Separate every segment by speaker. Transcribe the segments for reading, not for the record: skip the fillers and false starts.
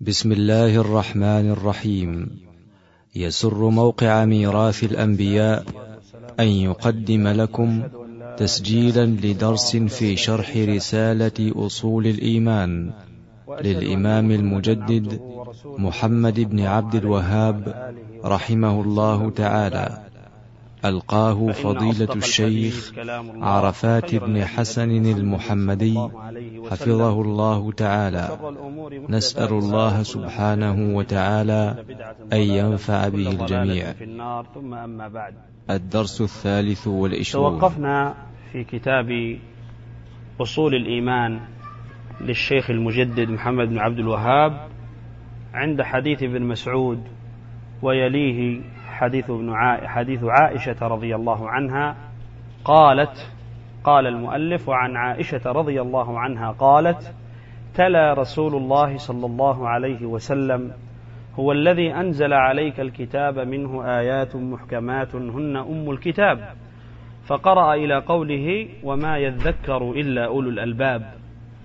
Speaker 1: بسم الله الرحمن الرحيم. يسر موقع ميراث الأنبياء أن يقدم لكم تسجيلا لدرس في شرح رسالة أصول الإيمان للإمام المجدد محمد بن عبد الوهاب رحمه الله تعالى، ألقاه فضيلة الشيخ عرفات بن حسن المحمدي حفظه الله تعالى. نسأل الله سبحانه وتعالى أن ينفع به الجميع.
Speaker 2: ثم أما بعد،
Speaker 1: الدرس 23.
Speaker 2: توقفنا في كتاب أصول الإيمان للشيخ المجدد محمد بن عبد الوهاب عند حديث ابن مسعود، ويليه حديث عائشة رضي الله عنها قالت: قال المؤلف: وعن عائشة رضي الله عنها قالت: تلا رسول الله صلى الله عليه وسلم: هو الذي أنزل عليك الكتاب منه آيات محكمات هن أم الكتاب، فقرأ إلى قوله: وما يذكر إلا أولو الألباب.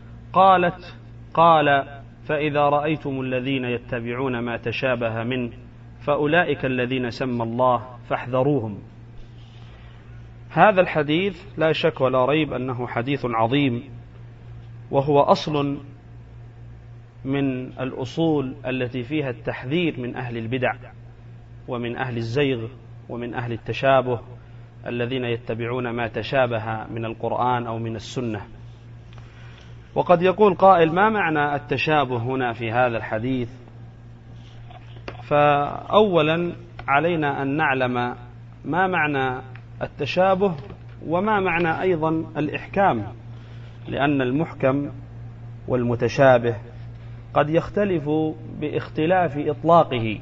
Speaker 2: قال: فإذا رأيتم الذين يتبعون ما تشابه منه فأولئك الذين سمى الله فاحذروهم. هذا الحديث لا شك ولا ريب أنه حديث عظيم، وهو أصل من الأصول التي فيها التحذير من أهل البدع ومن أهل الزيغ ومن أهل التشابه الذين يتبعون ما تشابه من القرآن أو من السنة. وقد يقول قائل: ما معنى التشابه هنا في هذا الحديث؟ فأولا علينا أن نعلم ما معنى التشابه وما معنى أيضا الإحكام، لأن المحكم والمتشابه قد يختلف باختلاف إطلاقه،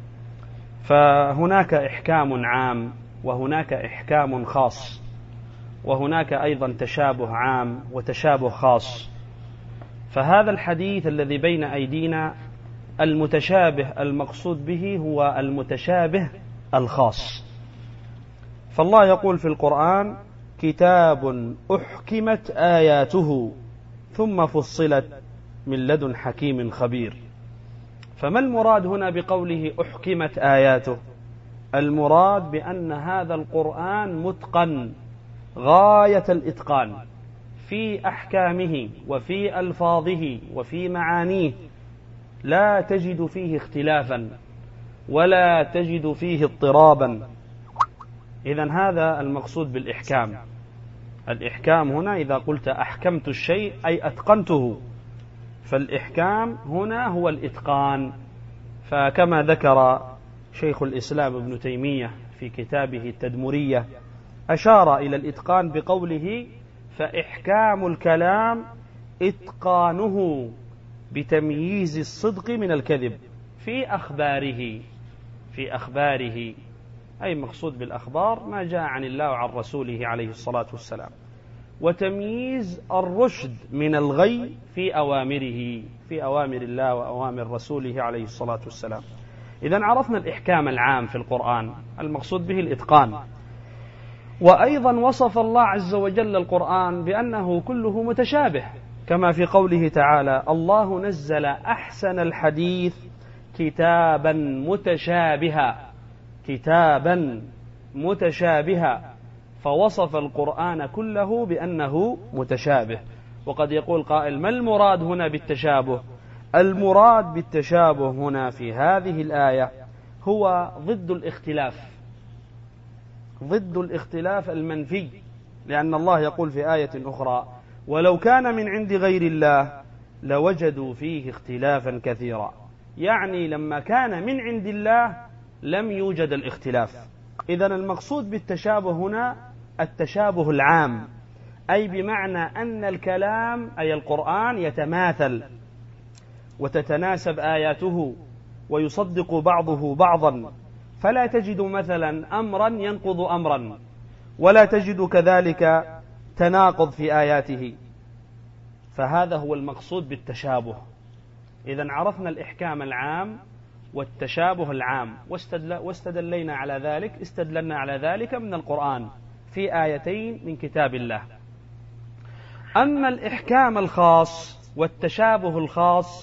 Speaker 2: فهناك إحكام عام وهناك إحكام خاص، وهناك أيضا تشابه عام وتشابه خاص. فهذا الحديث الذي بين أيدينا المتشابه المقصود به هو المتشابه الخاص. فالله يقول في القرآن: كتاب أحكمت آياته ثم فصلت من لدن حكيم خبير. فما المراد هنا بقوله أحكمت آياته؟ المراد بأن هذا القرآن متقن غاية الإتقان في أحكامه وفي ألفاظه وفي معانيه، لا تجد فيه اختلافا ولا تجد فيه اضطرابا. إذن هذا المقصود بالإحكام. الإحكام هنا إذا قلت أحكمت الشيء أي أتقنته، فالإحكام هنا هو الإتقان. فكما ذكر شيخ الإسلام ابن تيمية في كتابه التدمرية، أشار إلى الإتقان بقوله: فإحكام الكلام إتقانه بتمييز الصدق من الكذب في أخباره أي مقصود بالأخبار ما جاء عن الله وعن رسوله عليه الصلاة والسلام، وتمييز الرشد من الغي في أوامر الله وأوامر رسوله عليه الصلاة والسلام. إذن عرفنا الإحكام العام في القرآن المقصود به الإتقان. وأيضا وصف الله عز وجل القرآن بأنه كله متشابه، كما في قوله تعالى: الله نزل أحسن الحديث كتابا متشابها، فوصف القرآن كله بأنه متشابه. وقد يقول قائل: ما المراد هنا بالتشابه؟ المراد بالتشابه هنا في هذه الآية هو ضد الاختلاف المنفي، لأن الله يقول في آية أخرى: ولو كان من عند غير الله لوجدوا فيه اختلافا كثيرا. يعني لما كان من عند الله لم يوجد الاختلاف. إذن المقصود بالتشابه هنا التشابه العام، أي بمعنى أن الكلام أي القرآن يتماثل وتتناسب آياته ويصدق بعضه بعضا، فلا تجد مثلا أمرا ينقض أمرا، ولا تجد كذلك تناقض في آياته. فهذا هو المقصود بالتشابه. إذن عرفنا الإحكام العام والتشابه العام، واستدلنا على ذلك من القرآن في آيتين من كتاب الله. أما الإحكام الخاص والتشابه الخاص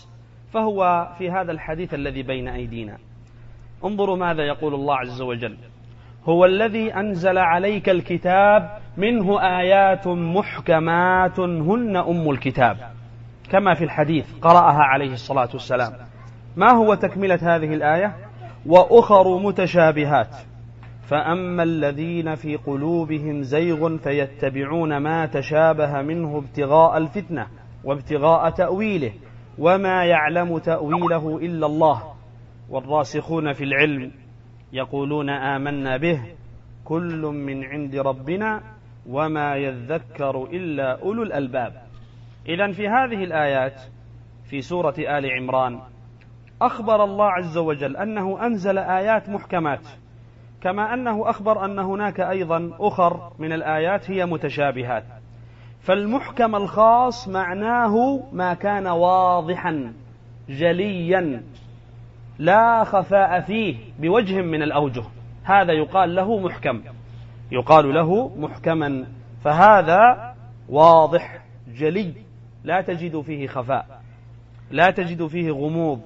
Speaker 2: فهو في هذا الحديث الذي بين أيدينا. انظروا ماذا يقول الله عز وجل: هو الذي أنزل عليك الكتاب منه آيات محكمات هن أم الكتاب، كما في الحديث قرأها عليه الصلاة والسلام. ما هو تكملة هذه الآية؟ وأخر متشابهات فأما الذين في قلوبهم زيغ فيتبعون ما تشابه منه ابتغاء الفتنة وابتغاء تأويله وما يعلم تأويله إلا الله والراسخون في العلم يقولون آمنا به كل من عند ربنا وما يذكر إلا أولو الألباب. إذن في هذه الآيات في سورة آل عمران أخبر الله عز وجل أنه أنزل آيات محكمات، كما أنه أخبر أن هناك أيضا أخر من الآيات هي متشابهات. فالمحكم الخاص معناه ما كان واضحا جليا لا خفاء فيه بوجه من الأوجه، هذا يقال له محكم، يقال له محكما، فهذا واضح جلي لا تجد فيه خفاء، لا تجد فيه غموض.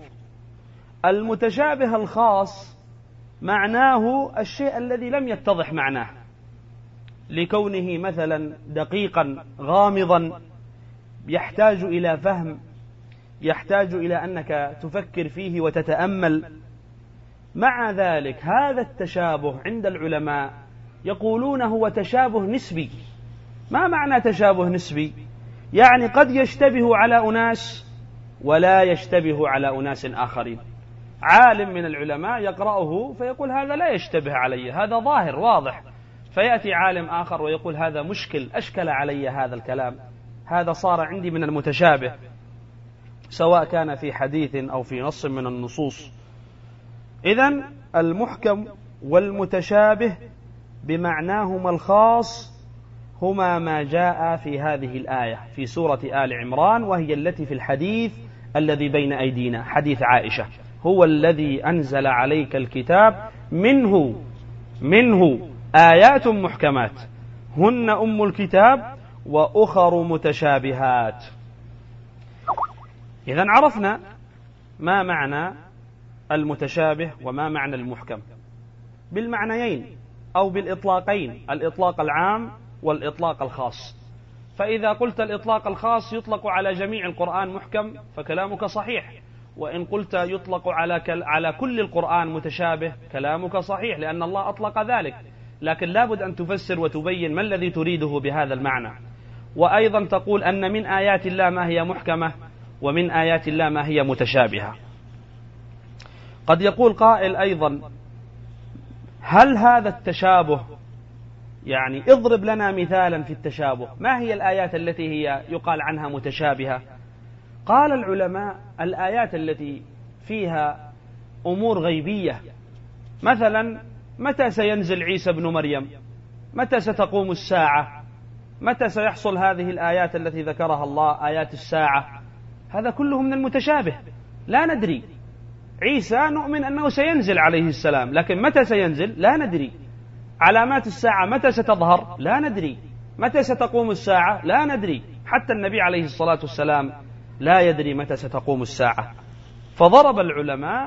Speaker 2: المتشابه الخاص معناه الشيء الذي لم يتضح معناه، لكونه مثلا دقيقا غامضا يحتاج إلى فهم، يحتاج إلى أنك تفكر فيه وتتأمل. مع ذلك هذا التشابه عند العلماء يقولون هو تشابه نسبي. ما معنى تشابه نسبي؟ يعني قد يشتبه على أناس ولا يشتبه على أناس آخرين. عالم من العلماء يقرأه فيقول هذا لا يشتبه علي، هذا ظاهر واضح، فيأتي عالم آخر ويقول هذا مشكل، أشكل علي هذا الكلام، هذا صار عندي من المتشابه، سواء كان في حديث أو في نص من النصوص. إذن المحكم والمتشابه بمعناهما الخاص هما ما جاء في هذه الآية في سورة آل عمران، وهي التي في الحديث الذي بين أيدينا، حديث عائشة: هو الذي أنزل عليك الكتاب منه آيات محكمات هن أم الكتاب وأخر متشابهات. إذن عرفنا ما معنى المتشابه وما معنى المحكم بالمعنيين أو بالإطلاقين، الإطلاق العام والإطلاق الخاص. فإذا قلت الإطلاق الخاص يطلق على جميع القرآن محكم فكلامك صحيح، وإن قلت يطلق على كل القرآن متشابه كلامك صحيح، لأن الله أطلق ذلك، لكن لابد أن تفسر وتبين ما الذي تريده بهذا المعنى. وأيضا تقول أن من آيات الله ما هي محكمة ومن آيات الله ما هي متشابهة. قد يقول قائل أيضا: هل هذا التشابه، يعني اضرب لنا مثالا في التشابه، ما هي الآيات التي هي يقال عنها متشابهة؟ قال العلماء: الآيات التي فيها أمور غيبية، مثلا متى سينزل عيسى بن مريم، متى ستقوم الساعة، متى سيحصل هذه الآيات التي ذكرها الله، آيات الساعة، هذا كله من المتشابه، لا ندري. عيسى نؤمن أنه سينزل عليه السلام، لكن متى سينزل لا ندري. علامات الساعة متى ستظهر لا ندري. متى ستقوم الساعة لا ندري. حتى النبي عليه الصلاة والسلام لا يدري متى ستقوم الساعة. فضرب العلماء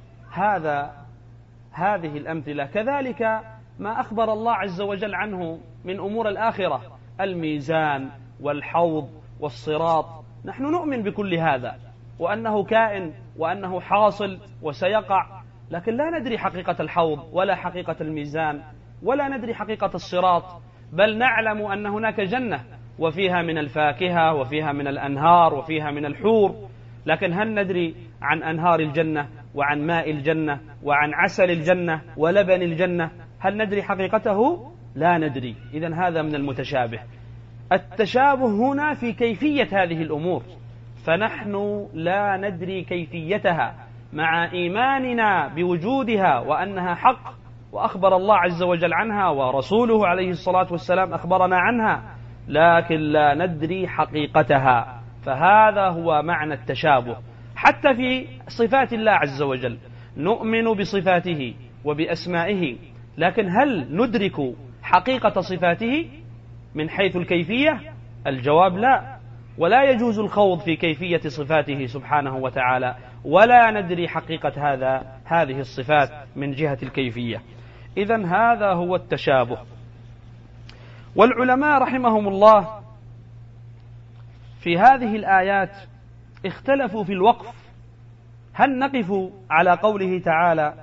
Speaker 2: هذه الأمثلة. كذلك ما أخبر الله عز وجل عنه من أمور الآخرة، الميزان والحوض والصراط، نحن نؤمن بكل هذا وأنه كائن وأنه حاصل وسيقع، لكن لا ندري حقيقة الحوض ولا حقيقة الميزان ولا ندري حقيقة الصراط، بل نعلم أن هناك جنة وفيها من الفاكهة وفيها من الأنهار وفيها من الحور، لكن هل ندري عن أنهار الجنة وعن ماء الجنة وعن عسل الجنة ولبن الجنة؟ هل ندري حقيقته؟ لا ندري. إذن هذا من المتشابه. التشابه هنا في كيفية هذه الأمور، فنحن لا ندري كيفيتها مع إيماننا بوجودها وأنها حق، وأخبر الله عز وجل عنها ورسوله عليه الصلاة والسلام أخبرنا عنها، لكن لا ندري حقيقتها. فهذا هو معنى التشابه. حتى في صفات الله عز وجل نؤمن بصفاته وبأسمائه، لكن هل ندرك حقيقة صفاته من حيث الكيفية؟ الجواب لا. ولا يجوز الخوض في كيفية صفاته سبحانه وتعالى، ولا ندري حقيقة هذه الصفات من جهة الكيفية. إذن هذا هو التشابه. والعلماء رحمهم الله في هذه الآيات اختلفوا في الوقف، هل نقف على قوله تعالى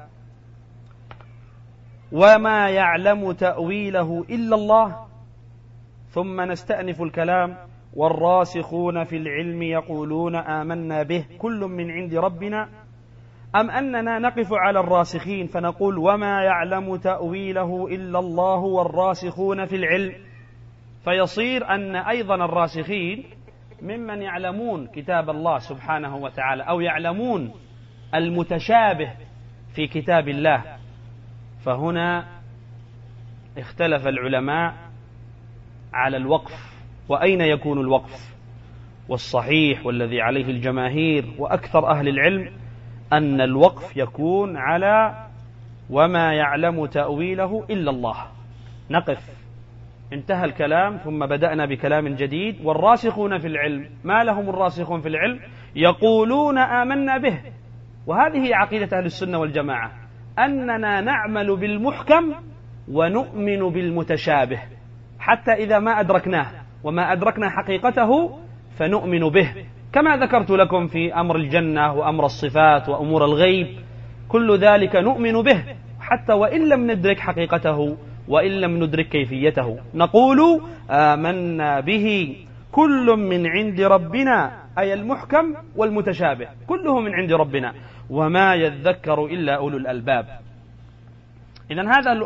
Speaker 2: وما يعلم تأويله إلا الله، ثم نستأنف الكلام والراسخون في العلم يقولون آمنا به كل من عند ربنا، أم أننا نقف على الراسخين فنقول وما يعلم تأويله إلا الله والراسخون في العلم، فيصير أن أيضا الراسخين ممن يعلمون كتاب الله سبحانه وتعالى أو يعلمون المتشابه في كتاب الله. فهنا اختلف العلماء على الوقف، وأين يكون الوقف؟ والصحيح والذي عليه الجماهير وأكثر أهل العلم أن الوقف يكون على وما يعلم تأويله إلا الله، نقف، انتهى الكلام ثم بدأنا بكلام جديد. والراسخون في العلم، ما لهم الراسخون في العلم؟ يقولون آمنا به. وهذه عقيدة أهل السنة والجماعة، أننا نعمل بالمحكم ونؤمن بالمتشابه، حتى إذا ما أدركناه وما أدركنا حقيقته فنؤمن به، كما ذكرت لكم في أمر الجنة وأمر الصفات وأمور الغيب، كل ذلك نؤمن به حتى وإن لم ندرك حقيقته وإن لم ندرك كيفيته، نقول آمنا به كل من عند ربنا، أي المحكم والمتشابه كله من عند ربنا، وما يذكر إلا أولو الألباب. إذن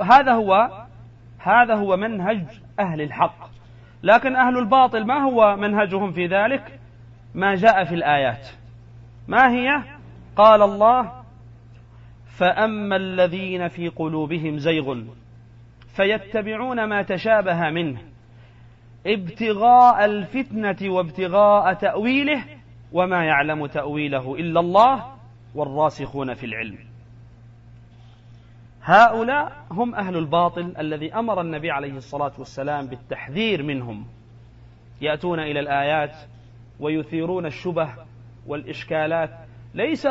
Speaker 2: هذا هو منهج أهل الحق. لكن أهل الباطل ما هو منهجهم في ذلك؟ ما جاء في الآيات. ما هي؟ قال الله فأما الذين في قلوبهم زيغ فيتبعون ما تشابه منه ابتغاء الفتنة وابتغاء تأويله وما يعلم تأويله إلا الله والراسخون في العلم. هؤلاء هم أهل الباطل الذي أمر النبي عليه الصلاة والسلام بالتحذير منهم. يأتون إلى الآيات ويثيرون الشبه والإشكالات، ليس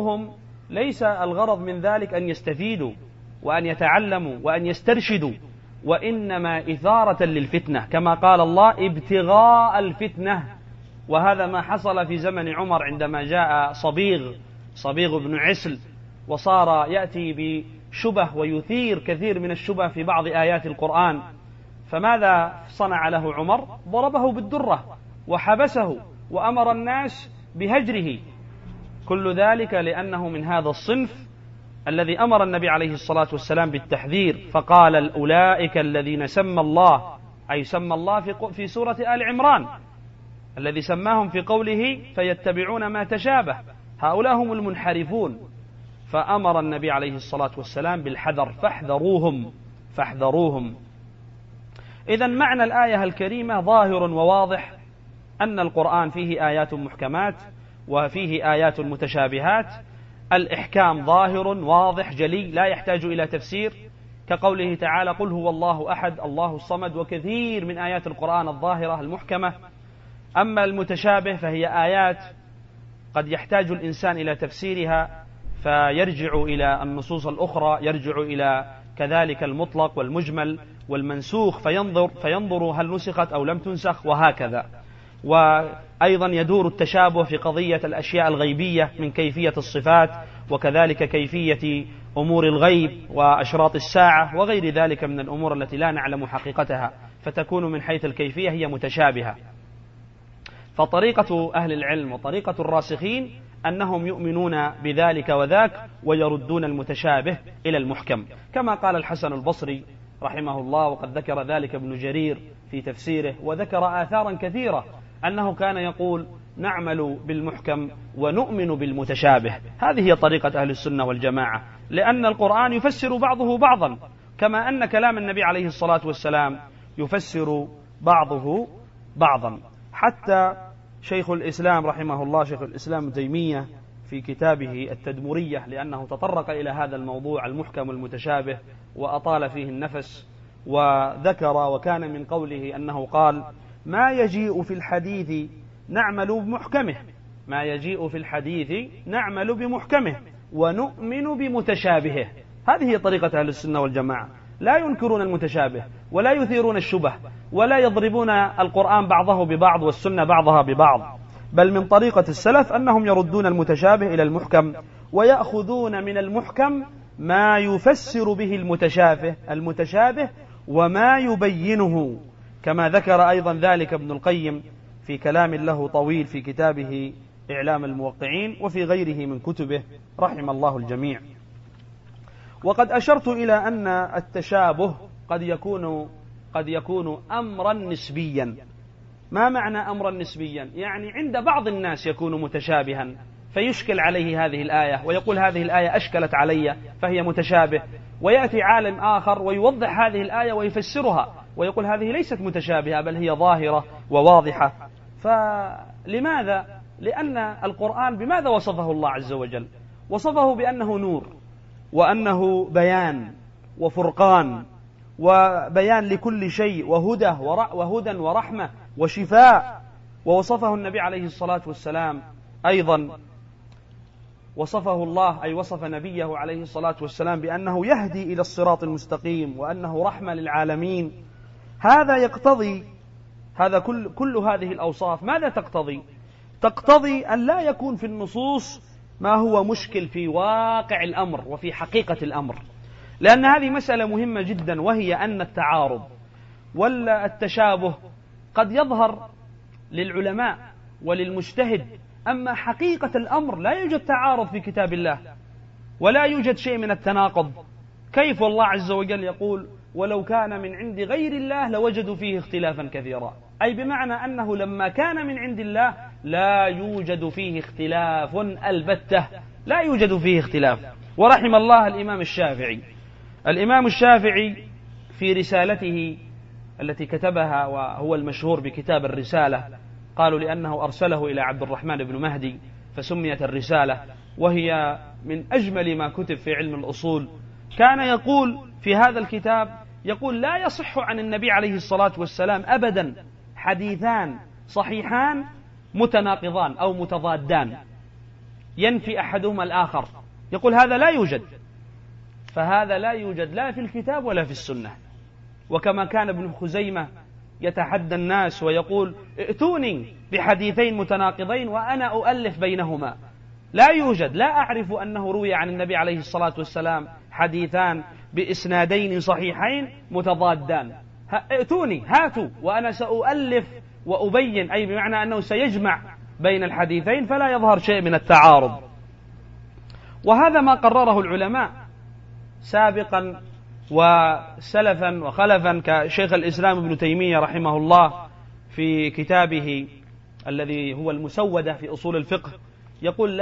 Speaker 2: الغرض من ذلك أن يستفيدوا وأن يتعلموا وأن يسترشدوا، وإنما إثارة للفتنة، كما قال الله ابتغاء الفتنة. وهذا ما حصل في زمن عمر عندما جاء صبيغ بن عسل وصار يأتي بشبه ويثير كثير من الشبه في بعض آيات القرآن. فماذا صنع له عمر؟ ضربه بالدرة وحبسه وأمر الناس بهجره. كل ذلك لأنه من هذا الصنف الذي أمر النبي عليه الصلاة والسلام بالتحذير، فقال أولئك الذين سمى الله، أي سمى الله في سورة آل عمران الذي سماهم في قوله فيتبعون ما تشابه، هؤلاء هم المنحرفون. فأمر النبي عليه الصلاة والسلام بالحذر، فاحذروهم. إذن معنى الآية الكريمة ظاهر وواضح، أن القرآن فيه آيات محكمات وفيه آيات متشابهات. الإحكام ظاهر واضح جلي لا يحتاج إلى تفسير، كقوله تعالى قل هو الله أحد الله الصمد، وكثير من آيات القرآن الظاهرة المحكمة. أما المتشابه فهي آيات قد يحتاج الإنسان إلى تفسيرها فيرجع إلى النصوص الأخرى، يرجع إلى كذلك المطلق والمجمل والمنسوخ فينظر هل نسخت أو لم تنسخ وهكذا. وأيضا يدور التشابه في قضية الأشياء الغيبية من كيفية الصفات، وكذلك كيفية أمور الغيب وأشراط الساعة وغير ذلك من الأمور التي لا نعلم حقيقتها، فتكون من حيث الكيفية هي متشابهة. فطريقة أهل العلم وطريقة الراسخين أنهم يؤمنون بذلك وذاك ويردون المتشابه إلى المحكم، كما قال الحسن البصري رحمه الله، وقد ذكر ذلك ابن جرير في تفسيره، وذكر آثارا كثيرة أنه كان يقول نعمل بالمحكم ونؤمن بالمتشابه. هذه هي طريقة أهل السنة والجماعة، لأن القرآن يفسر بعضه بعضا، كما أن كلام النبي عليه الصلاة والسلام يفسر بعضه بعضا. حتى شيخ الإسلام رحمه الله، شيخ الإسلام ابن تيمية في كتابه التدمرية، لأنه تطرق إلى هذا الموضوع المحكم والمتشابه وأطال فيه النفس، وذكر وكان من قوله أنه قال ما يجيء في الحديث نعمل بمحكمه، ما يجيء في الحديث نعمل بمحكمه ونؤمن بمتشابهه. هذه هي طريقة أهل السنة والجماعة، لا ينكرون المتشابه ولا يثيرون الشبه ولا يضربون القرآن بعضه ببعض والسنة بعضها ببعض، بل من طريقة السلف أنهم يردون المتشابه إلى المحكم ويأخذون من المحكم ما يفسر به المتشابه وما يبينه، كما ذكر أيضا ذلك ابن القيم في كلام له طويل في كتابه إعلام الموقعين وفي غيره من كتبه رحم الله الجميع. وقد أشرت إلى أن التشابه قد يكون أمرا نسبيا. ما معنى أمرا نسبيا؟ يعني عند بعض الناس يكون متشابها فيشكل عليه هذه الآية ويقول هذه الآية أشكلت علي فهي متشابه، ويأتي عالم آخر ويوضح هذه الآية ويفسرها ويقول هذه ليست متشابهة بل هي ظاهرة وواضحة. فلماذا؟ لأن القرآن بماذا وصفه الله عز وجل؟ وصفه بأنه نور وأنه بيان وفرقان وبيان لكل شيء وهدى ورحمة وشفاء. ووصفه النبي عليه الصلاة والسلام أيضا، وصفه الله أي وصف نبيه عليه الصلاة والسلام بأنه يهدي إلى الصراط المستقيم وأنه رحمة للعالمين. هذا يقتضي كل هذه الأوصاف ماذا تقتضي؟ تقتضي أن لا يكون في النصوص ما هو مشكل في واقع الأمر وفي حقيقة الأمر، لأن هذه مسألة مهمة جدا، وهي أن التعارض ولا التشابه قد يظهر للعلماء وللمجتهد، أما حقيقة الأمر لا يوجد تعارض في كتاب الله ولا يوجد شيء من التناقض. كيف والله عز وجل يقول ولو كان من عند غير الله لوجدوا فيه اختلافا كثيرا، أي بمعنى أنه لما كان من عند الله لا يوجد فيه اختلاف البتة، لا يوجد فيه اختلاف. ورحم الله الإمام الشافعي في رسالته التي كتبها وهو المشهور بكتاب الرسالة، قالوا لأنه أرسله إلى عبد الرحمن بن مهدي فسميت الرسالة، وهي من أجمل ما كتب في علم الأصول. كان يقول في هذا الكتاب يقول لا يصح عن النبي عليه الصلاة والسلام أبدا حديثان صحيحان متناقضان أو متضادان ينفي أحدهما الآخر، يقول هذا لا يوجد، فهذا لا يوجد لا في الكتاب ولا في السنة. وكما كان ابن خزيمة يتحدى الناس ويقول ائتوني بحديثين متناقضين وأنا أؤلف بينهما، لا يوجد، لا أعرف أنه روي عن النبي عليه الصلاة والسلام حديثان بإسنادين صحيحين متضادان، ائتوني هاتوا وأنا سأؤلف وأبين، أي بمعنى أنه سيجمع بين الحديثين فلا يظهر شيء من التعارض. وهذا ما قرره العلماء سابقا وسلفا وخلفا، كشيخ الإسلام ابن تيمية رحمه الله في كتابه الذي هو المسودة في أصول الفقه يقول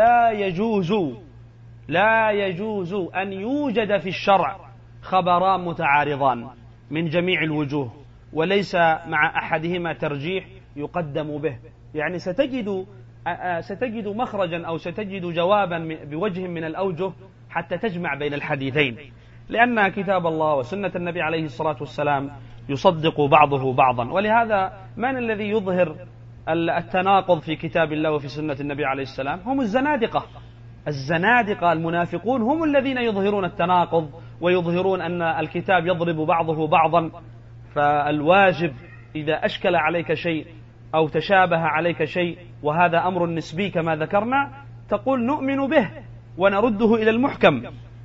Speaker 2: لا يجوز أن يوجد في الشرع خبران متعارضان من جميع الوجوه وليس مع أحدهما ترجيح يقدم به، يعني ستجد مخرجا أو ستجد جوابا بوجه من الأوجه حتى تجمع بين الحديثين، لأن كتاب الله وسنة النبي عليه الصلاة والسلام يصدق بعضه بعضا. ولهذا من الذي يظهر التناقض في كتاب الله وفي سنة النبي عليه السلام؟ هم الزنادقة المنافقون هم الذين يظهرون التناقض ويظهرون أن الكتاب يضرب بعضه بعضا. فالواجب إذا أشكل عليك شيء أو تشابه عليك شيء وهذا أمر نسبي كما ذكرنا تقول نؤمن به ونرده إلى المحكم.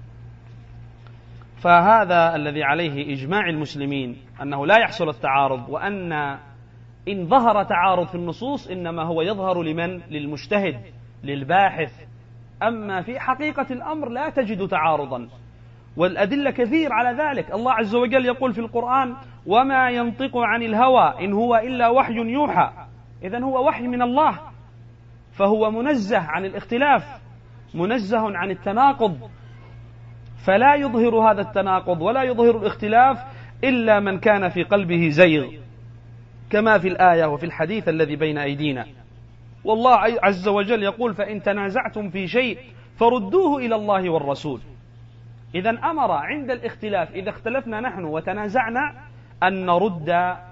Speaker 2: فهذا الذي عليه إجماع المسلمين أنه لا يحصل التعارض، وأن إن ظهر تعارض في النصوص إنما هو يظهر للمجتهد للباحث، أما في حقيقة الأمر لا تجد تعارضا، والأدلة كثير على ذلك. الله عز وجل يقول في القرآن وما ينطق عن الهوى إن هو إلا وحي يوحى، إذن هو وحي من الله، فهو منزه عن الاختلاف منزه عن التناقض، فلا يظهر هذا التناقض ولا يظهر الاختلاف إلا من كان في قلبه زيغ، كما في الآية وفي الحديث الذي بين أيدينا. والله عز وجل يقول فإن تنازعتم في شيء فردوه إلى الله والرسول. إذن أمر عند الاختلاف إذا اختلفنا نحن وتنازعنا أن نرد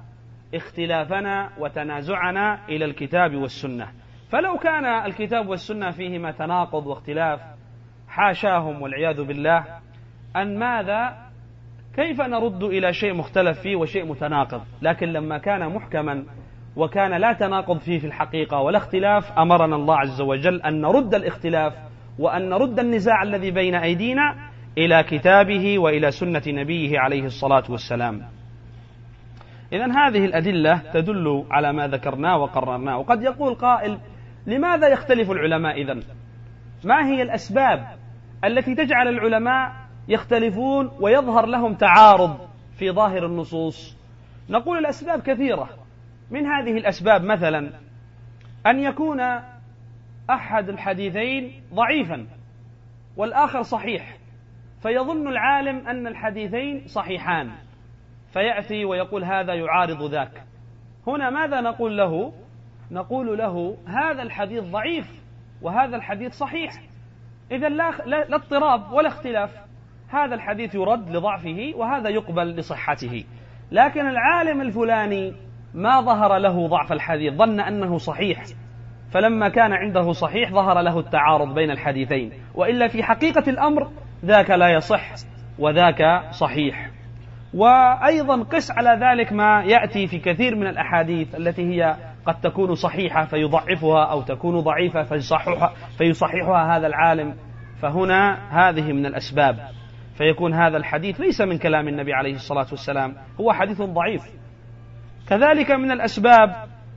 Speaker 2: اختلافنا وتنازعنا إلى الكتاب والسنة. فلو كان الكتاب والسنة فيهما تناقض واختلاف حاشاهم والعياذ بالله، أن ماذا كيف نرد إلى شيء مختلف فيه وشيء متناقض؟ لكن لما كان محكما وكان لا تناقض فيه في الحقيقة ولا اختلاف، أمرنا الله عز وجل أن نرد الاختلاف وأن نرد النزاع الذي بين أيدينا إلى كتابه وإلى سنة نبيه عليه الصلاة والسلام. إذن هذه الأدلة تدل على ما ذكرناه وقررناه. وقد يقول قائل: لماذا يختلف العلماء إذن؟ ما هي الأسباب التي تجعل العلماء يختلفون ويظهر لهم تعارض في ظاهر النصوص؟ نقول الأسباب كثيرة. من هذه الأسباب مثلا أن يكون أحد الحديثين ضعيفا والآخر صحيح، فيظن العالم أن الحديثين صحيحان، فيأتي ويقول هذا يعارض ذاك. هنا ماذا نقول له؟ نقول له هذا الحديث ضعيف وهذا الحديث صحيح، إذن لا اضطراب ولا اختلاف، هذا الحديث يرد لضعفه وهذا يقبل لصحته. لكن العالم الفلاني ما ظهر له ضعف الحديث، ظن أنه صحيح، فلما كان عنده صحيح ظهر له التعارض بين الحديثين، وإلا في حقيقة الأمر ذاك لا يصح وذاك صحيح. وأيضا قس على ذلك ما يأتي في كثير من الأحاديث التي هي قد تكون صحيحة فيضعفها، أو تكون ضعيفة فيصححها هذا العالم، فهنا هذه من الأسباب، فيكون هذا الحديث ليس من كلام النبي عليه الصلاة والسلام، هو حديث ضعيف. كذلك من الأسباب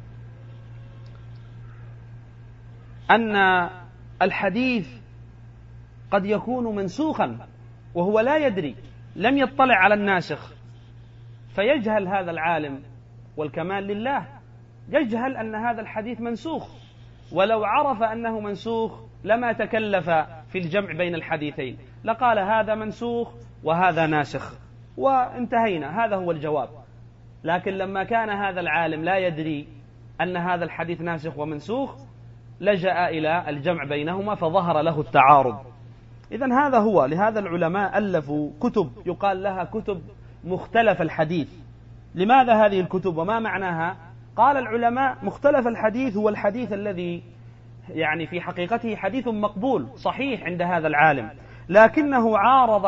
Speaker 2: أن الحديث قد يكون منسوخا وهو لا يدري، لم يطلع على الناسخ، فيجهل هذا العالم، والكمال لله، يجهل أن هذا الحديث منسوخ، ولو عرف أنه منسوخ لما تكلف في الجمع بين الحديثين، لقال هذا منسوخ وهذا ناسخ وانتهينا، هذا هو الجواب. لكن لما كان هذا العالم لا يدري أن هذا الحديث ناسخ ومنسوخ، لجأ إلى الجمع بينهما فظهر له التعارض. إذن هذا هو. لهذا العلماء ألفوا كتب يقال لها كتب مختلف الحديث. لماذا هذه الكتب وما معناها؟ قال العلماء: مختلف الحديث هو الحديث الذي يعني في حقيقته حديث مقبول صحيح عند هذا العالم، لكنه عارض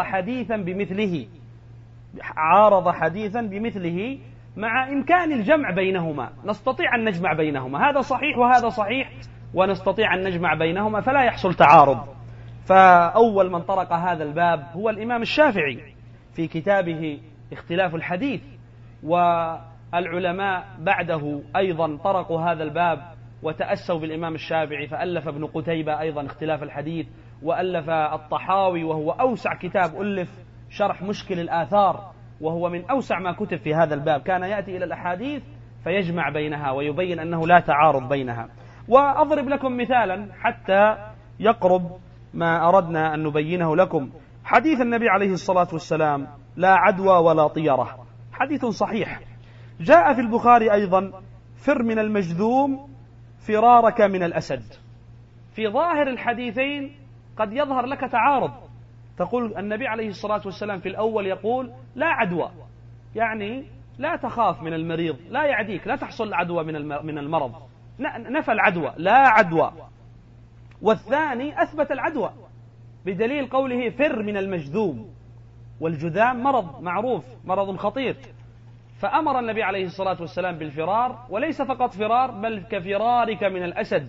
Speaker 2: حديثا بمثله مع إمكان الجمع بينهما، نستطيع أن نجمع بينهما، هذا صحيح وهذا صحيح ونستطيع أن نجمع بينهما فلا يحصل تعارض. فأول من طرق هذا الباب هو الإمام الشافعي في كتابه اختلاف الحديث، والعلماء بعده أيضا طرقوا هذا الباب وتأسوا بالإمام الشافعي، فألف ابن قتيبة أيضا اختلاف الحديث، وألف الطحاوي وهو أوسع كتاب ألف شرح مشكل الآثار، وهو من أوسع ما كتب في هذا الباب، كان يأتي إلى الأحاديث فيجمع بينها ويبين أنه لا تعارض بينها. وأضرب لكم مثالا حتى يقرب ما أردنا أن نبينه لكم. حديث النبي عليه الصلاة والسلام: لا عدوى ولا طيرة، حديث صحيح. جاء في البخاري أيضا: فر من المجذوم فرارك من الأسد. في ظاهر الحديثين قد يظهر لك تعارض، تقول النبي عليه الصلاة والسلام في الأول يقول لا عدوى، يعني لا تخاف من المريض، لا يعديك، لا تحصل العدوى من المرض، نفى العدوى، لا عدوى. والثاني أثبت العدوى بدليل قوله فر من المجذوم، والجذام مرض معروف، مرض خطير، فأمر النبي عليه الصلاة والسلام بالفرار، وليس فقط فرار بل كفرارك من الأسد.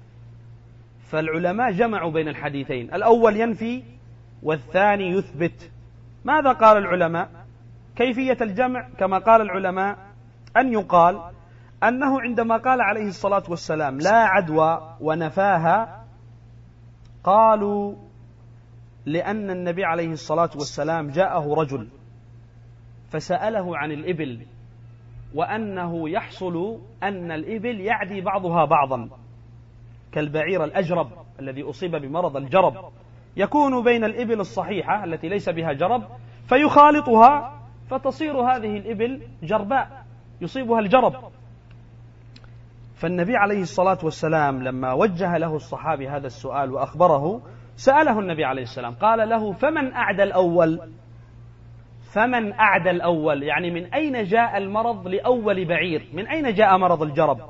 Speaker 2: فالعلماء جمعوا بين الحديثين، الأول ينفي والثاني يثبت. ماذا قال العلماء؟ كيفية الجمع كما قال العلماء أن يقال أنه عندما قال عليه الصلاة والسلام لا عدوى ونفاها، قالوا لأن النبي عليه الصلاة والسلام جاءه رجل فسأله عن الإبل، وأنه يحصل أن الإبل يعدي بعضها بعضا، كالبعير الأجرب الذي أصيب بمرض الجرب، يكون بين الإبل الصحيحة التي ليس بها جرب فيخالطها فتصير هذه الإبل جرباء يصيبها الجرب. فالنبي عليه الصلاة والسلام لما وجه له الصحابي هذا السؤال وأخبره، سأله النبي عليه السلام قال له: فمن أعدى الأول؟ فمن أعدى الأول، يعني من أين جاء المرض لأول بعير؟ من أين جاء مرض الجرب؟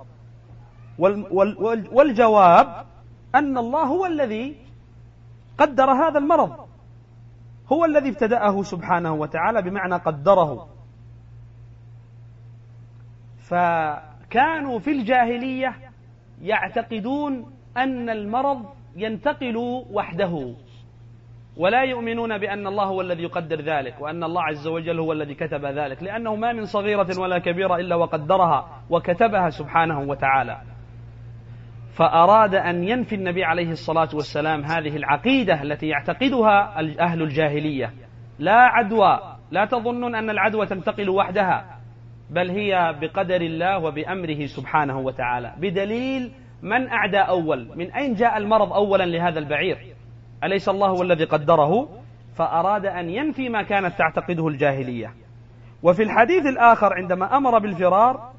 Speaker 2: والجواب أن الله هو الذي قدر هذا المرض، هو الذي ابتدأه سبحانه وتعالى، بمعنى قدره. فكانوا في الجاهلية يعتقدون أن المرض ينتقل وحده، ولا يؤمنون بأن الله هو الذي يقدر ذلك، وأن الله عز وجل هو الذي كتب ذلك، لأنه ما من صغيرة ولا كبيرة إلا وقدرها وكتبها سبحانه وتعالى. فأراد أن ينفي النبي عليه الصلاة والسلام هذه العقيدة التي يعتقدها أهل الجاهلية: لا عدوى، لا تظنون أن العدوى تنتقل وحدها، بل هي بقدر الله وبأمره سبحانه وتعالى. بدليل من أعدى أول؟ من أين جاء المرض أولا لهذا البعير؟ أليس الله هو الذي قدره؟ فأراد أن ينفي ما كانت تعتقده الجاهلية. وفي الحديث الآخر عندما أمر بالفرار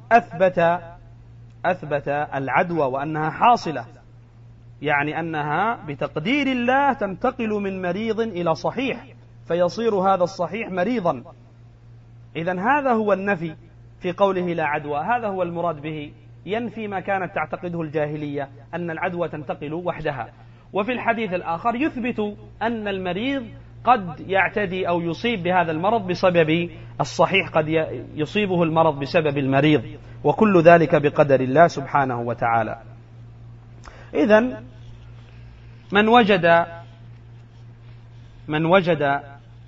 Speaker 2: أثبت العدوى وأنها حاصلة، يعني أنها بتقدير الله تنتقل من مريض إلى صحيح، فيصير هذا الصحيح مريضا. إذن هذا هو النفي في قوله لا عدوى، هذا هو المراد به، ينفي ما كانت تعتقده الجاهلية أن العدوى تنتقل وحدها. وفي الحديث الآخر يثبت أن المريض قد يعتدي أو يصيب بهذا المرض بسبب الصحيح، قد يصيبه المرض بسبب المريض، وكل ذلك بقدر الله سبحانه وتعالى. إذن من وجد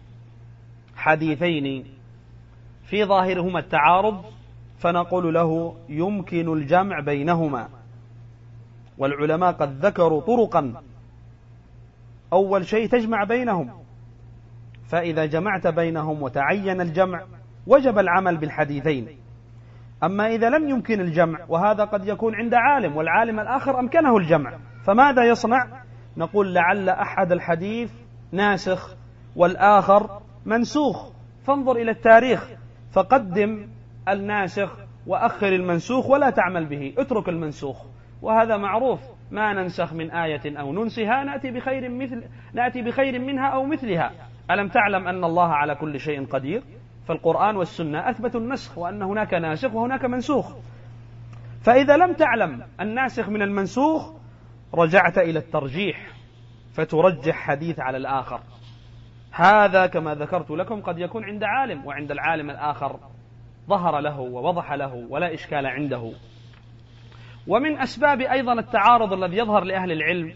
Speaker 2: حديثين في ظاهرهما التعارض فنقول له يمكن الجمع بينهما، والعلماء قد ذكروا طرقا. أول شيء تجمع بينهم، فإذا جمعت بينهم وتعين الجمع وجب العمل بالحديثين. أما إذا لم يمكن الجمع، وهذا قد يكون عند عالم والعالم الآخر أمكنه الجمع، فماذا يصنع؟ نقول لعل أحد الحديث ناسخ والآخر منسوخ، فانظر إلى التاريخ فقدم الناسخ وأخر المنسوخ ولا تعمل به، اترك المنسوخ. وهذا معروف، ما ننسخ من آية أو ننسها نأتي بخير منها أو مثلها. ألم تعلم أن الله على كل شيء قدير؟ فالقرآن والسنة أثبتوا النسخ، وأن هناك ناسخ وهناك منسوخ. فإذا لم تعلم الناسخ من المنسوخ رجعت إلى الترجيح، فترجح حديث على الآخر. هذا كما ذكرت لكم قد يكون عند عالم، وعند العالم الآخر ظهر له ووضح له ولا إشكال عنده. ومن أسباب أيضا التعارض الذي يظهر لأهل العلم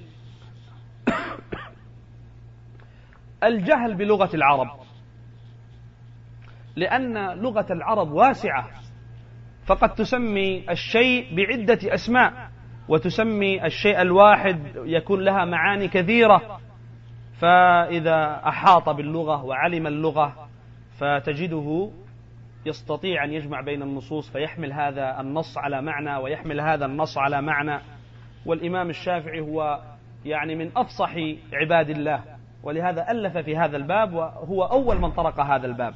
Speaker 2: الجهل بلغة العرب، لأن لغة العرب واسعة، فقد تسمي الشيء بعدة أسماء، وتسمي الشيء الواحد يكون لها معاني كثيرة. فإذا أحاط باللغة وعلم اللغة فتجده يستطيع أن يجمع بين النصوص، فيحمل هذا النص على معنى ويحمل هذا النص على معنى. والإمام الشافعي هو يعني من أفصح عباد الله، ولهذا ألف في هذا الباب، وهو أول من طرق هذا الباب.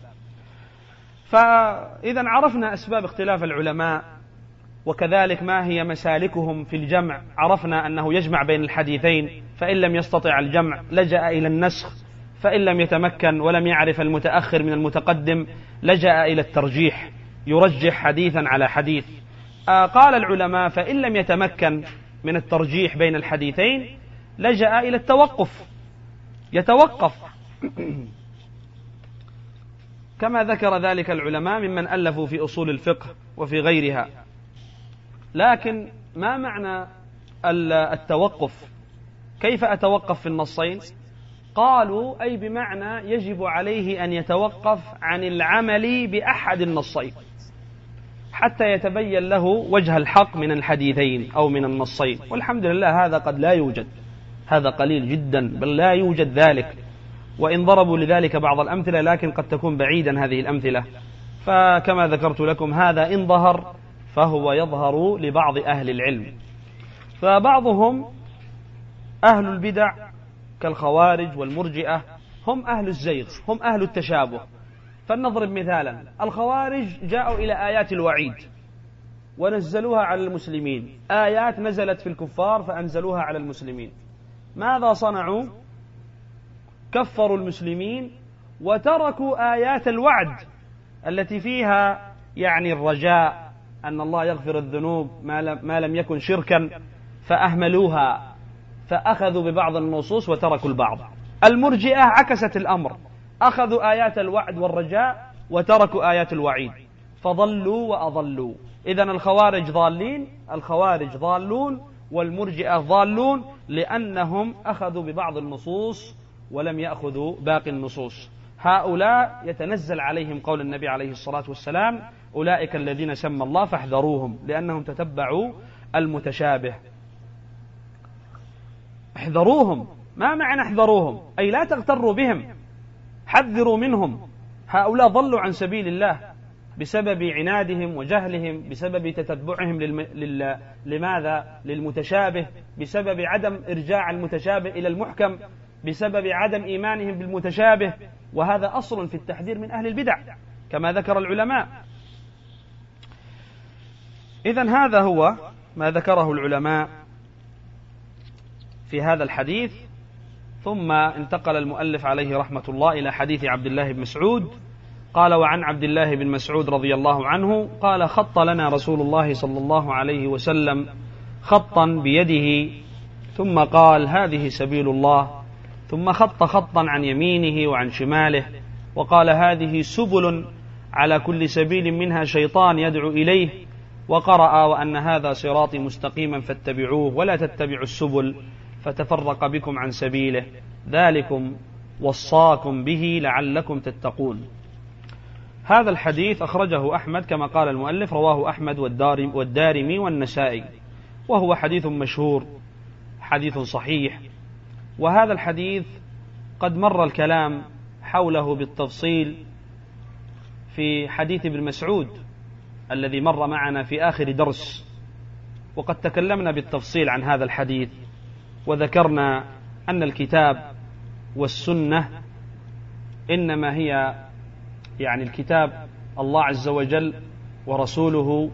Speaker 2: فإذا عرفنا أسباب اختلاف العلماء، وكذلك ما هي مسالكهم في الجمع. عرفنا أنه يجمع بين الحديثين، فإن لم يستطع الجمع لجأ إلى النسخ، فإن لم يتمكن ولم يعرف المتأخر من المتقدم لجأ إلى الترجيح، يرجح حديثا على حديث. قال العلماء فإن لم يتمكن من الترجيح بين الحديثين لجأ إلى التوقف، يتوقف كما ذكر ذلك العلماء ممن ألفوا في أصول الفقه وفي غيرها. لكن ما معنى التوقف؟ كيف أتوقف في النصين؟ قالوا أي بمعنى يجب عليه أن يتوقف عن العمل بأحد النصين حتى يتبين له وجه الحق من الحديثين أو من النصين. والحمد لله هذا قد لا يوجد، هذا قليل جدا، بل لا يوجد ذلك، وإن ضربوا لذلك بعض الأمثلة لكن قد تكون بعيدا هذه الأمثلة. فكما ذكرت لكم هذا إن ظهر فهو يظهر لبعض أهل العلم. فبعضهم أهل البدع كالخوارج والمرجئة هم أهل الزيغ، هم أهل التشابه. فلنضرب مثالا، الخوارج جاءوا إلى آيات الوعيد ونزلوها على المسلمين، آيات نزلت في الكفار فأنزلوها على المسلمين. ماذا صنعوا؟ كفروا المسلمين وتركوا آيات الوعد التي فيها يعني الرجاء أن الله يغفر الذنوب ما لم يكن شركا، فأهملوها، فأخذوا ببعض النصوص وتركوا البعض. المرجئة عكست الأمر، أخذوا آيات الوعد والرجاء وتركوا آيات الوعيد، فضلوا وأضلوا. إذن الخوارج ضالون والمرجئة ضالون، لأنهم أخذوا ببعض النصوص ولم يأخذوا باقي النصوص. هؤلاء يتنزل عليهم قول النبي عليه الصلاة والسلام: أولئك الذين سمى الله فاحذروهم، لأنهم تتبعوا المتشابه. احذروهم، ما معنى احذروهم؟ أي لا تغتروا بهم، حذروا منهم. هؤلاء ضلوا عن سبيل الله بسبب عنادهم وجهلهم، بسبب تتبعهم لماذا؟ للمتشابه، بسبب عدم إرجاع المتشابه إلى المحكم، بسبب عدم إيمانهم بالمتشابه. وهذا أصل في التحذير من أهل البدع كما ذكر العلماء. إذن هذا هو ما ذكره العلماء في هذا الحديث. ثم انتقل المؤلف عليه رحمة الله إلى حديث عبد الله بن مسعود قال: وعن عبد الله بن مسعود رضي الله عنه قال: خط لنا رسول الله صلى الله عليه وسلم خطا بيده ثم قال: هذه سبيل الله، ثم خط خطا عن يمينه وعن شماله وقال: هذه سبل، على كل سبيل منها شيطان يدعو إليه، وقرأ: وأن هذا صراطي مستقيما فاتبعوه ولا تتبعوا السبل فتفرق بكم عن سبيله، ذلكم وصاكم به لعلكم تتقون. هذا الحديث أخرجه أحمد كما قال المؤلف، رواه أحمد والدارمي والنسائي، وهو حديث مشهور، حديث صحيح. وهذا الحديث قد مر الكلام حوله بالتفصيل في حديث ابن مسعود الذي مر معنا في آخر درس، وقد تكلمنا بالتفصيل عن هذا الحديث، وذكرنا أن الكتاب والسنة إنما هي يعني الكتاب الله عز وجل ورسوله،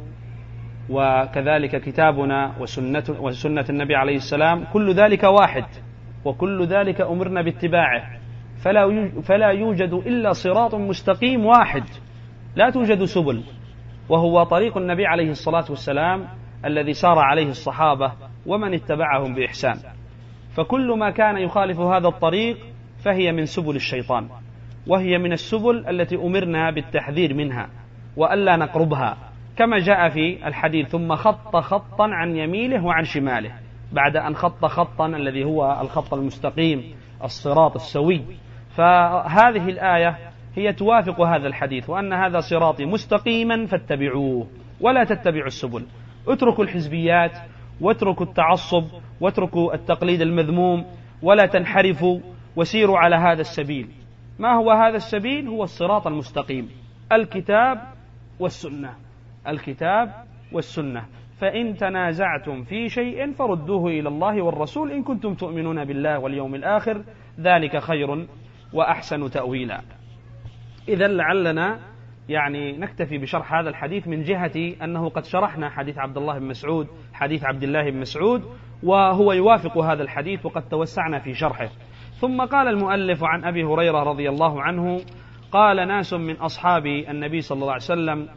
Speaker 2: وكذلك كتابنا وسنة النبي عليه السلام، كل ذلك واحد، وكل ذلك أمرنا باتباعه، فلا يوجد إلا صراط مستقيم واحد، لا توجد سبل، وهو طريق النبي عليه الصلاة والسلام الذي سار عليه الصحابة ومن اتبعهم بإحسان. فكل ما كان يخالف هذا الطريق فهي من سبل الشيطان، وهي من السبل التي أمرنا بالتحذير منها وألا نقربها، كما جاء في الحديث: ثم خط خطا عن يمينه وعن شماله، بعد أن خط خطا الذي هو الخط المستقيم، الصراط السوي. فهذه الآية هي توافق هذا الحديث، وأن هذا صراطي مستقيما فاتبعوه ولا تتبعوا السبل. اتركوا الحزبيات، واتركوا التعصب، واتركوا التقليد المذموم، ولا تنحرفوا، وسيروا على هذا السبيل. ما هو هذا السبيل؟ هو الصراط المستقيم، الكتاب والسنة، الكتاب والسنة. فإن تنازعتم في شيء فردوه إلى الله والرسول إن كنتم تؤمنون بالله واليوم الآخر، ذلك خير وأحسن تأويلا. إذن لعلنا يعني نكتفي بشرح هذا الحديث من جهة أنه قد شرحنا حديث عبد الله بن مسعود، حديث عبد الله بن مسعود، وهو يوافق هذا الحديث وقد توسعنا في شرحه. ثم قال المؤلف: عن أبي هريرة رضي الله عنه قال: ناس من أصحاب النبي صلى الله عليه وسلم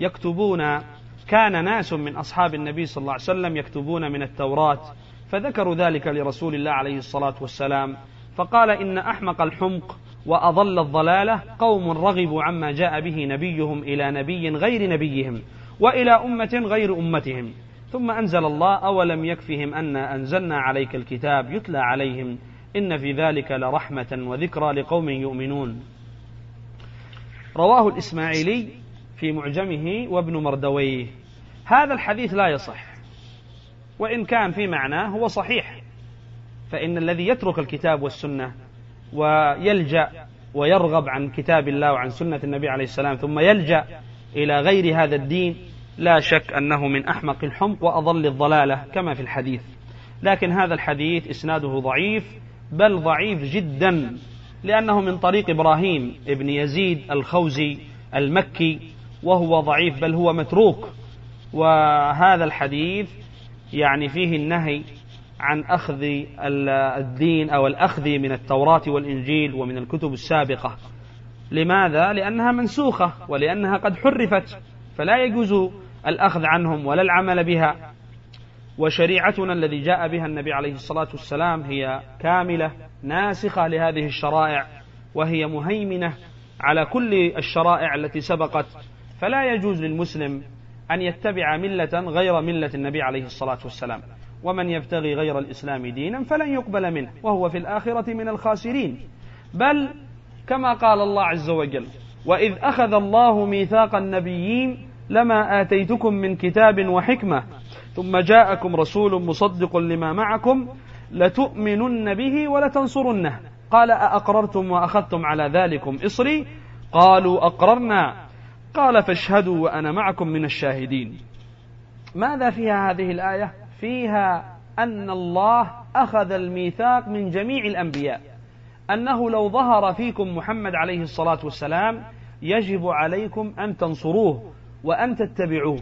Speaker 2: كان ناس من أصحاب النبي صلى الله عليه وسلم يكتبون من التوراة، فذكروا ذلك لرسول الله عليه الصلاة والسلام، فقال: إن أحمق الحمق وأضل الضلالة قوم رغبوا عما جاء به نبيهم إلى نبي غير نبيهم وإلى أمة غير أمتهم، ثم أنزل الله: أولم يكفهم أن أنزلنا عليك الكتاب يتلى عليهم إن في ذلك لرحمة وذكرى لقوم يؤمنون. رواه الإسماعيلي في معجمه وابن مردويه. هذا الحديث لا يصح، وإن كان في معناه هو صحيح، فإن الذي يترك الكتاب والسنة ويلجأ ويرغب عن كتاب الله وعن سنة النبي عليه السلام ثم يلجأ إلى غير هذا الدين، لا شك أنه من أحمق الحمق وأضل الضلالة كما في الحديث. لكن هذا الحديث إسناده ضعيف، بل ضعيف جدا، لأنه من طريق إبراهيم ابن يزيد الخوزي المكي، وهو ضعيف بل هو متروك. وهذا الحديث يعني فيه النهي عن أخذ الدين أو الأخذ من التوراة والإنجيل ومن الكتب السابقة، لماذا؟ لأنها منسوخة ولأنها قد حرفت، فلا يجوز الأخذ عنهم ولا العمل بها. وشريعتنا الذي جاء بها النبي عليه الصلاة والسلام هي كاملة ناسخة لهذه الشرائع، وهي مهيمنة على كل الشرائع التي سبقت، فلا يجوز للمسلم أن يتبع ملة غير ملة النبي عليه الصلاة والسلام. ومن يبتغي غير الإسلام دينا فلن يقبل منه وهو في الآخرة من الخاسرين. بل كما قال الله عز وجل: وإذ أخذ الله ميثاق النبيين لما آتيتكم من كتاب وحكمة ثم جاءكم رسول مصدق لما معكم لتؤمنن به ولتنصرنه قال أأقررتم وأخذتم على ذلكم إصري قالوا أقررنا قال فاشهدوا وأنا معكم من الشاهدين. ماذا فيها هذه الآية؟ فيها أن الله أخذ الميثاق من جميع الأنبياء أنه لو ظهر فيكم محمد عليه الصلاة والسلام يجب عليكم أن تنصروه وأن تتبعوه،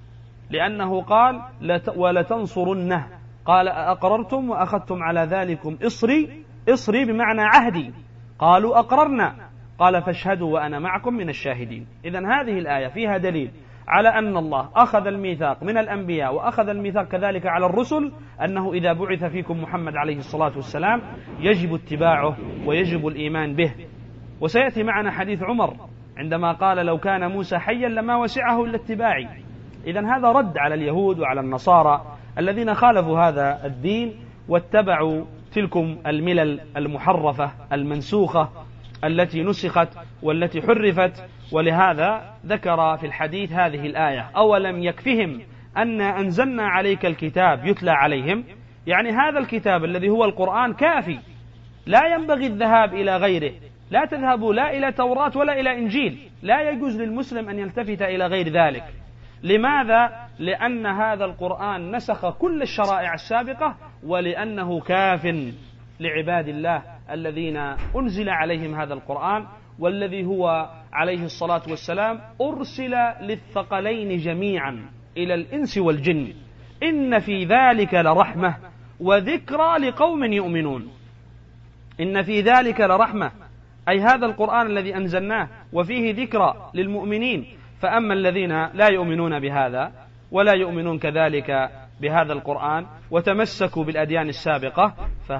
Speaker 2: لأنه قال ولتنصرنه، قال أقررتم وأخذتم على ذلكم إصري بمعنى عهدي، قالوا أقررنا قال فاشهدوا وأنا معكم من الشاهدين. إذن هذه الآية فيها دليل على أن الله أخذ الميثاق من الأنبياء وأخذ الميثاق كذلك على الرسل أنه إذا بعث فيكم محمد عليه الصلاة والسلام يجب اتباعه ويجب الإيمان به. وسيأتي معنا حديث عمر عندما قال لو كان موسى حيا لما وسعه إلا اتباعي. إذن هذا رد على اليهود وعلى النصارى الذين خالفوا هذا الدين واتبعوا تلكم الملل المحرفة المنسوخة التي نسخت والتي حرفت. ولهذا ذكر في الحديث هذه الآية: أولم يكفهم أن أنزلنا عليك الكتاب يتلى عليهم، يعني هذا الكتاب الذي هو القرآن كافي، لا ينبغي الذهاب إلى غيره، لا تذهبوا لا إلى توراة ولا إلى إنجيل، لا يجوز للمسلم أن يلتفت إلى غير ذلك. لماذا؟ لأن هذا القرآن نسخ كل الشرائع السابقة، ولأنه كاف لعباد الله الذين أنزل عليهم هذا القرآن، والذي هو عليه الصلاة والسلام أرسل للثقلين جميعا إلى الإنس والجن. إن في ذلك لرحمة وذكرى لقوم يؤمنون. إن في ذلك لرحمة، أي هذا القرآن الذي أنزلناه وفيه ذكرى للمؤمنين. فأما الذين لا يؤمنون بهذا ولا يؤمنون كذلك بهذا القرآن وتمسكوا بالأديان السابقة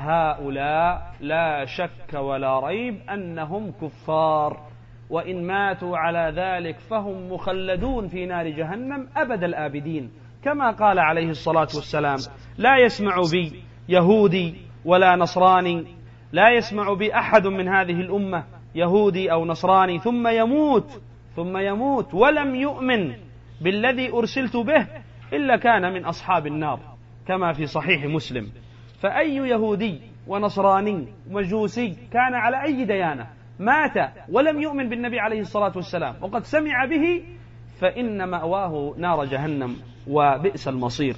Speaker 2: فهؤلاء لا شك ولا ريب أنهم كفار، وإن ماتوا على ذلك فهم مخلدون في نار جهنم أبد الآبدين، كما قال عليه الصلاة والسلام: لا يسمع بي يهودي ولا نصراني، لا يسمع بي أحد من هذه الأمة يهودي أو نصراني ثم يموت ولم يؤمن بالذي أرسلت به إلا كان من أصحاب النار، كما في صحيح مسلم. فأي يهودي ونصراني ومجوسي كان على أي ديانة مات ولم يؤمن بالنبي عليه الصلاة والسلام وقد سمع به فإن مأواه نار جهنم وبئس المصير.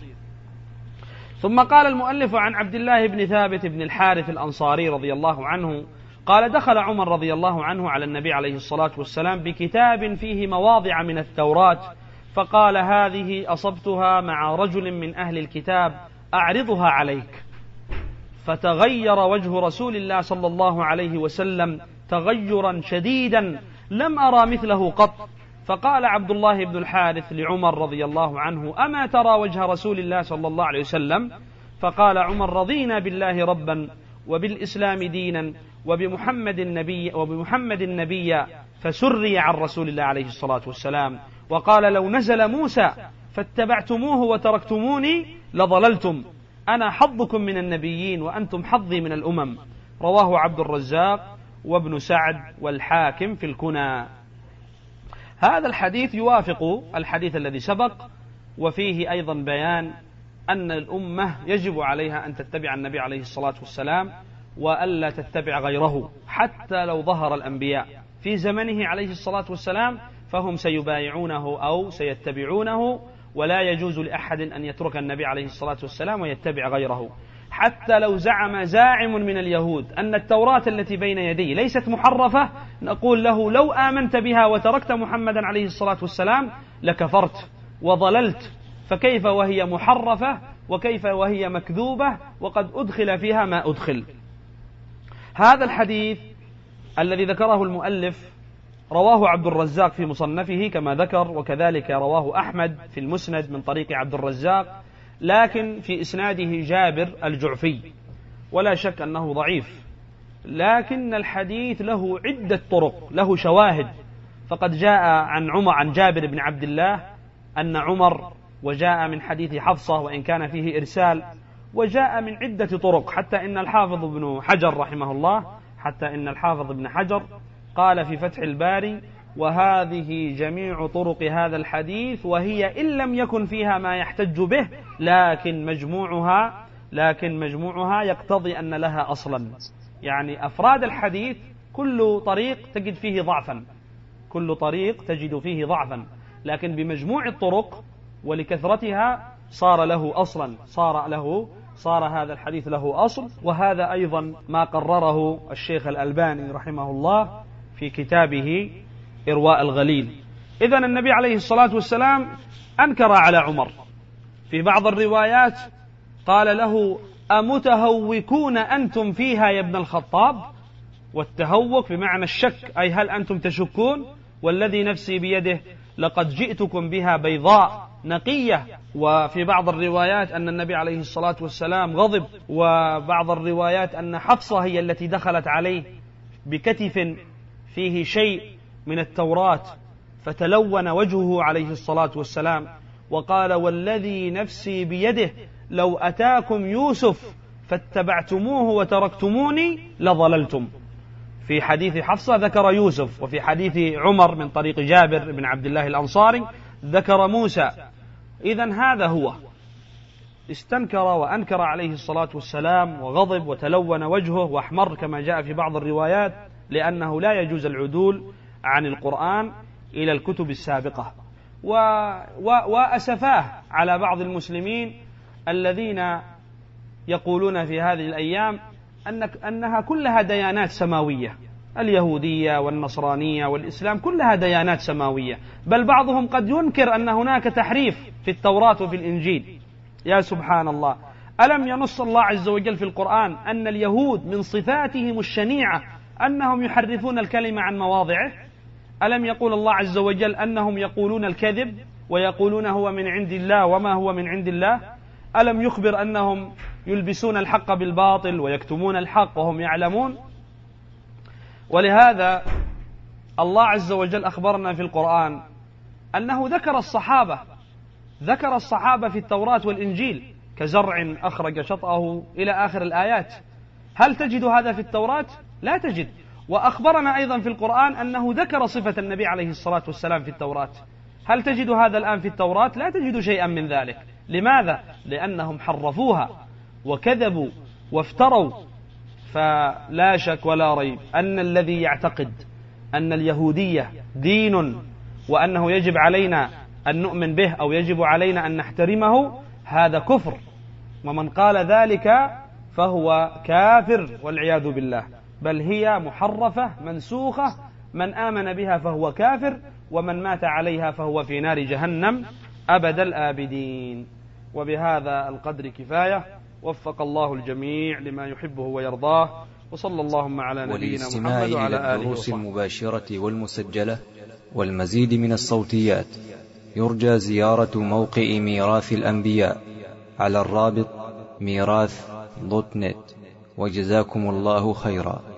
Speaker 2: ثم قال المؤلف عن عبد الله بن ثابت بن الحارث الأنصاري رضي الله عنه قال: دخل عمر رضي الله عنه على النبي عليه الصلاة والسلام بكتاب فيه مواضع من التوراة، فقال: هذه أصبتها مع رجل من أهل الكتاب أعرضها عليك. فتغير وجه رسول الله صلى الله عليه وسلم تغيرا شديدا لم أرى مثله قط. فقال عبد الله بن الحارث لعمر رضي الله عنه: أما ترى وجه رسول الله صلى الله عليه وسلم؟ فقال عمر: رضينا بالله ربا وبالإسلام دينا وبمحمد النبي، فسري عن رسول الله عليه الصلاة والسلام، وقال: لو نزل موسى فاتبعتموه وتركتموني لضللتم، أنا حظكم من النبيين وأنتم حظي من الأمم. رواه عبد الرزاق وابن سعد والحاكم في الكنى. هذا الحديث يوافق الحديث الذي سبق، وفيه أيضا بيان أن الأمة يجب عليها أن تتبع النبي عليه الصلاة والسلام وألا تتبع غيره، حتى لو ظهر الأنبياء في زمنه عليه الصلاة والسلام فهم سيبايعونه أو سيتبعونه، ولا يجوز لأحد أن يترك النبي عليه الصلاة والسلام ويتبع غيره. حتى لو زعم زاعم من اليهود أن التوراة التي بين يديه ليست محرفة، نقول له: لو آمنت بها وتركت محمدا عليه الصلاة والسلام لكفرت وضللت، فكيف وهي محرفة وكيف وهي مكذوبة وقد أدخل فيها ما أدخل. هذا الحديث الذي ذكره المؤلف رواه عبد الرزاق في مصنفه كما ذكر، وكذلك رواه أحمد في المسند من طريق عبد الرزاق، لكن في إسناده جابر الجعفي، ولا شك أنه ضعيف، لكن الحديث له عدة طرق، له شواهد. فقد جاء عن جابر بن عبد الله أن عمر، وجاء من حديث حفصة وإن كان فيه إرسال، وجاء من عدة طرق، حتى إن الحافظ ابن حجر رحمه الله قال في فتح الباري: وهذه جميع طرق هذا الحديث، وهي إن لم يكن فيها ما يحتج به، لكن مجموعها يقتضي أن لها أصلا. يعني أفراد الحديث كل طريق تجد فيه ضعفا، لكن بمجموع الطرق ولكثرتها صار هذا الحديث له أصل. وهذا أيضا ما قرره الشيخ الألباني رحمه الله في كتابه إرواء الغليل. إذن النبي عليه الصلاة والسلام أنكر على عمر. في بعض الروايات قال له: أمتهوكون أنتم فيها يا ابن الخطاب؟ والتهوك بمعنى الشك، أي هل أنتم تشكون؟ والذي نفسي بيده لقد جئتكم بها بيضاء نقية. وفي بعض الروايات أن النبي عليه الصلاة والسلام غضب، وبعض الروايات أن حفصة هي التي دخلت عليه بكتف فيه شيء من التوراة فتلون وجهه عليه الصلاة والسلام، وقال: والذي نفسي بيده لو أتاكم يوسف فاتبعتموه وتركتموني لضللتم. في حديث حفصة ذكر يوسف، وفي حديث عمر من طريق جابر بن عبد الله الأنصاري ذكر موسى. إذن هذا هو، استنكر وأنكر عليه الصلاة والسلام، وغضب وتلون وجهه واحمر كما جاء في بعض الروايات، لأنه لا يجوز العدول عن القرآن إلى الكتب السابقة. وأسفاه على بعض المسلمين الذين يقولون في هذه الأيام أنها كلها ديانات سماوية، اليهودية والنصرانية والإسلام كلها ديانات سماوية، بل بعضهم قد ينكر أن هناك تحريف في التوراة وفي الإنجيل. يا سبحان الله، ألم ينص الله عز وجل في القرآن أن اليهود من صفاتهم الشنيعة أنهم يحرفون الكلمة عن مواضعه؟ ألم يقول الله عز وجل أنهم يقولون الكذب ويقولون هو من عند الله وما هو من عند الله؟ ألم يخبر أنهم يلبسون الحق بالباطل ويكتمون الحق وهم يعلمون؟ ولهذا الله عز وجل أخبرنا في القرآن أنه ذكر الصحابة في التوراة والإنجيل كزرع أخرج شطأه إلى آخر الآيات. هل تجد هذا في التوراة؟ لا تجد. وأخبرنا أيضا في القرآن أنه ذكر صفة النبي عليه الصلاة والسلام في التوراة. هل تجد هذا الآن في التوراة؟ لا تجد شيئا من ذلك. لماذا؟ لأنهم حرفوها وكذبوا وافتروا. فلا شك ولا ريب أن الذي يعتقد أن اليهودية دين وأنه يجب علينا أن نؤمن به أو يجب علينا أن نحترمه، هذا كفر، ومن قال ذلك فهو كافر والعياذ بالله، بل هي محرفة منسوخة، من آمن بها فهو كافر، ومن مات عليها فهو في نار جهنم أبد الآبدين. وبهذا القدر كفاية، وفق الله الجميع لما يحبه ويرضاه، وصلى اللهم على نبينا محمد وعلى آله
Speaker 1: الدروس المباشرة والمسجلة والمزيد من الصوتيات، يرجى زيارة موقع ميراث الأنبياء على الرابط ميراث.net. وجزاكم الله خيرا.